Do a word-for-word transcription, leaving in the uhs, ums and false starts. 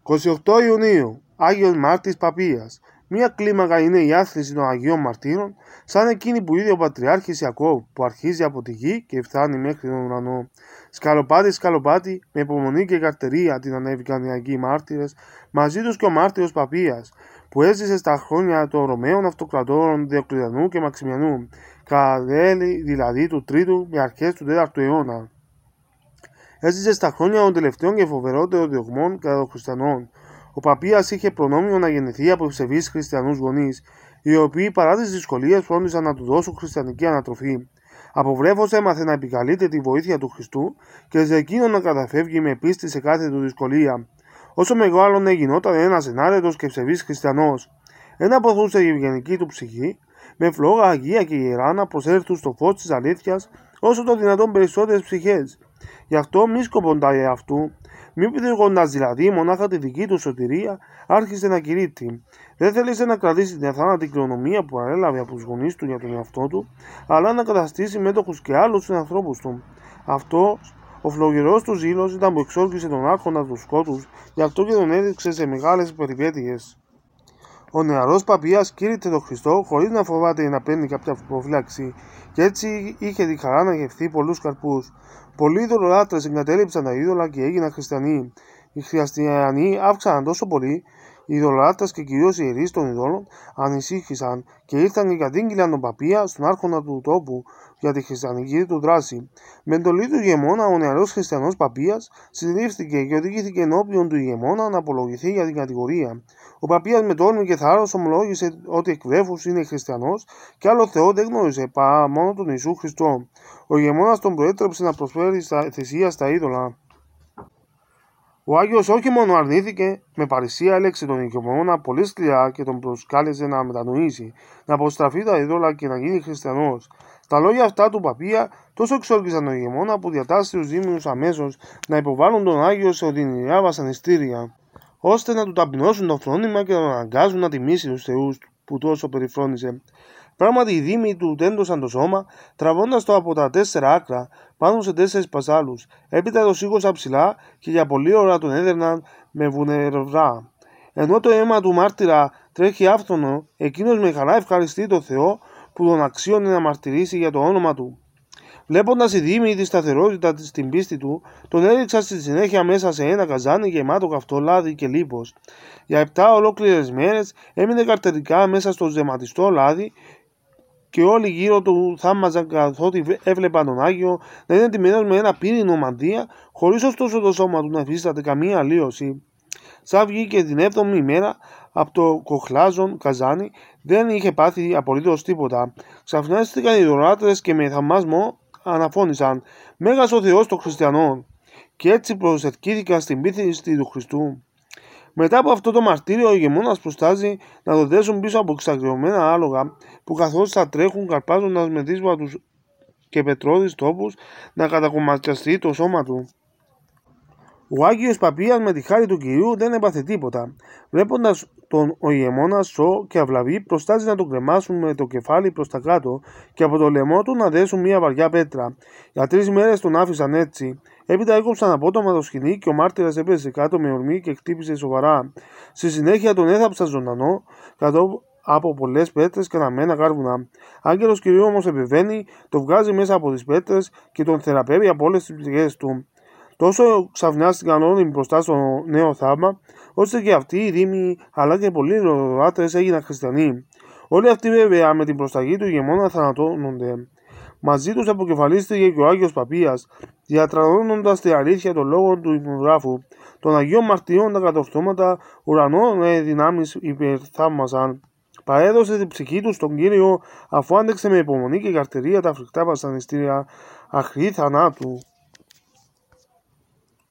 είκοσι οκτώ Ιουνίου, Άγιος Μάρτης Παπίας. Μία κλίμακα είναι η άθληση των Αγίων Μαρτύρων, σαν εκείνη που είδε ο Πατριάρχης Ιακώβ, που αρχίζει από τη γη και φτάνει μέχρι τον ουρανό. Σκαλοπάτι, σκαλοπάτι, με υπομονή και καρτερία την ανέβηκαν οι Αγίοι Μάρτυρες, μαζί τους και ο Μάρτυρος Παπίας, που έζησε στα χρόνια των Ρωμαίων Αυτοκρατόρων Διοκλητιανού και Μαξιμιανού, κατά τέλη δηλαδή του τρίτου με αρχές του τέταρτου αιώνα. Έζησε στα χρόνια των τελευταίων και φοβερότερων διωγμών κατά των χριστιανών. Ο Παπίας είχε προνόμιο να γεννηθεί από ευσεβείς χριστιανούς γονείς, οι οποίοι παρά τις δυσκολίες φρόντισαν να του δώσουν χριστιανική ανατροφή. Από βρέφος έμαθε να επικαλείται τη βοήθεια του Χριστού και σε εκείνον να καταφεύγει με πίστη σε κάθε του δυσκολία. Όσο μεγάλωνε γινόταν ένας ενάρετος και ευσεβής χριστιανός. Ένα ποθούσε η ευγενική του ψυχή, με φλόγα αγία και ιερά να προσέλθουν στο φως της αλήθειας όσο το δυνατόν περισσότερες ψυχές. Γι' αυτό μη σκοποντάει αυτού, μη πηδηγώντας δηλαδή μονάχα τη δική του σωτηρία, άρχισε να κηρύττει. Δεν θέλησε να κρατήσει την αθάνατη κληρονομία που ανέλαβε από τους γονείς του για τον εαυτό του, αλλά να καταστήσει μέτοχους και άλλους τους ανθρώπους του. Αυτός ο φλογερός του ζήλος ήταν που εξόρκησε τον άρχοντα του σκότους, γι' αυτό και τον έδειξε σε μεγάλες περιπέτειες. Ο νεαρός Παπίας κήρυτε τον Χριστό χωρίς να φοβάται ή να παίρνει κάποια προφύλαξη, και έτσι είχε τη χαρά να γευθεί πολλούς καρπούς. Πολλοί ειδωλολάτρες εγκατέλειψαν τα είδωλα και έγιναν χριστιανοί. Οι χριστιανοί αύξαναν τόσο πολύ, οι ειδωλολάτρες και κυρίως οι ιερείς των ειδόλων ανησύχησαν και ήρθαν και κατήγγειλαν τον Παπία στον άρχοντα του τόπου για τη χριστιανική του δράση. Με εντολή του ηγεμόνα, ο νεαρός χριστιανός Παπίας συντρίφθηκε και οδηγήθηκε ενώπιον του ηγεμόνα να απολογηθεί για την κατηγορία. Ο Παπίας με τόλμη και θάρρος ομολόγησε ότι εκ βρέφους είναι χριστιανός και άλλο Θεό δεν γνώρισε παρά μόνο τον Ιησού Χριστό. Ο ηγεμόνας τον προέτρεψε να προσφέρει στα θυσία στα είδωλα. Ο Άγιος όχι μόνο αρνήθηκε, με παρησία έλεξε τον ηγεμόνα πολύ σκληρά και τον προσκάλεσε να μετανοήσει, να αποστραφεί τα είδωλα και να γίνει χριστιανός. Τα λόγια αυτά του Παπία τόσο εξόρκησαν τον ηγεμόνα που διατάσσει τους δήμιους αμέσως να υποβάλουν τον Άγιο σε οδυνηρά βασανιστήρια, ώστε να του ταπεινώσουν το φρόνημα και να τον αναγκάζουν να τιμήσει τους θεούς που τόσο περιφρόνησε. Πράγματι, οι δήμοι του τέντωσαν το σώμα, τραβώντας το από τα τέσσερα άκρα πάνω σε τέσσερις πασάλους. Έπειτα το σήκωσαν ψηλά και για πολλή ώρα τον έδερναν με βουνερβρά. Ενώ το αίμα του μάρτυρα τρέχει άφθονο, εκείνος με χαρά ευχαριστεί τον Θεό που τον αξίωνε να μαρτυρήσει για το όνομα του. Βλέποντας οι δήμοι τη σταθερότητα στην πίστη του, τον έριξαν στη συνέχεια μέσα σε ένα καζάνι γεμάτο καυτό λάδι και λίπος. Για επτά ολόκληρες μέρες έμεινε καρτερικά μέσα στο ζεματιστό λάδι και όλοι γύρω του θαύμαζαν καθότι έβλεπαν τον Άγιο να είναι τιμημένος με ένα πύρινο μανδύα, χωρίς ωστόσο το σώμα του να υφίσταται καμία αλλίωση. Σαν βγήκε την έβδομη ημέρα από το κοχλάζον καζάνι, δεν είχε πάθει απολύτως τίποτα. Ξαφνιάστηκαν οι ειδωλολάτρες και με θαυμασμό αναφώνησαν «Μέγας ο Θεός των Χριστιανών», και έτσι προσευχήθηκαν στην πίστη του Χριστού. Μετά από αυτό το μαρτύριο, ο ηγεμόνας προστάζει να τον δέσουν πίσω από εξαγριωμένα άλογα που καθώς θα τρέχουν καρπάζοντας με δύσβα τους και πετρώδεις τόπους να κατακομματιαστεί το σώμα του. Ο Άγιος Παπίας με τη χάρη του Κυρίου δεν έπαθε τίποτα. Βλέποντας τον ο ηγεμόνας σω και αυλαβή, προστάζει να τον κρεμάσουν με το κεφάλι προς τα κάτω και από το λαιμό του να δέσουν μια βαριά πέτρα. Για τρεις μέρες τον άφησαν έτσι. Έπειτα έκοψαν απότομα το σκοινί και ο μάρτυρας έπεσε κάτω με ορμή και χτύπησε σοβαρά. Στη συνέχεια τον έθαψαν ζωντανό κάτω από πολλές πέτρες και αναμένα κάρβουνα. Άγγελος Κυρίου όμως επεμβαίνει, το βγάζει μέσα από τις πέτρες και τον θεραπεύει από όλες τις πληγές του. Τόσο ξαφνιάστηκαν όλοι μπροστά στο νέο θαύμα, ώστε και αυτοί οι δήμοι αλλά και πολλοί ειδωλολάτρες έγιναν χριστιανοί. Όλοι αυτοί βέβαια με την προσταγή του ηγεμόνα θανατώνονται. Μαζί τους αποκεφαλίστηκε και ο Άγιος Παπίας, διατρανώνοντας τη αλήθεια των λόγων του υπογράφου. Των Αγίων Μαρτυρίων τα κατορθώματα ουρανών δυνάμεις υπερθαύμασαν. Παρέδωσε την ψυχή του στον Κύριο, αφού άντεξε με υπομονή και καρτερία τα φρικτά βασανιστήρια αχρή θανάτου.